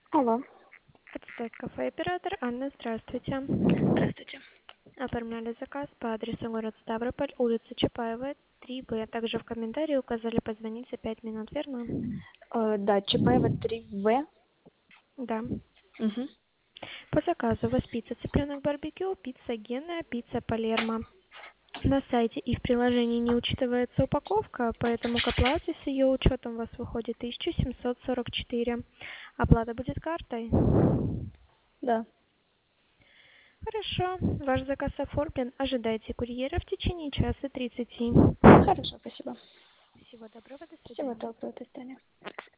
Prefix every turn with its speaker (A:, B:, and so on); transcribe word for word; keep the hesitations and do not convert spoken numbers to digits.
A: Алло.
B: Отстой кафе оператор Анна, здравствуйте.
A: Здравствуйте.
B: Оформляли заказ по адресу город Ставрополь, улица Чапаева, три Б. Также в комментарии указали позвонить за пять минут, верно?
A: Э, да, Чапаева три В.
B: Да.
A: Угу.
B: По заказу у вас пицца цыпленок барбекю, пицца Гена, пицца Палермо. На сайте и в приложении не учитывается упаковка, поэтому к оплате с ее учетом у вас выходит тысяча семьсот сорок четыре. Оплата будет картой.
A: Да.
B: Хорошо, ваш заказ оформлен. Ожидайте курьера в течение часа тридцати.
A: Хорошо, спасибо.
B: Всего доброго, до
A: Всего
B: свидания.
A: доброго, до свидания.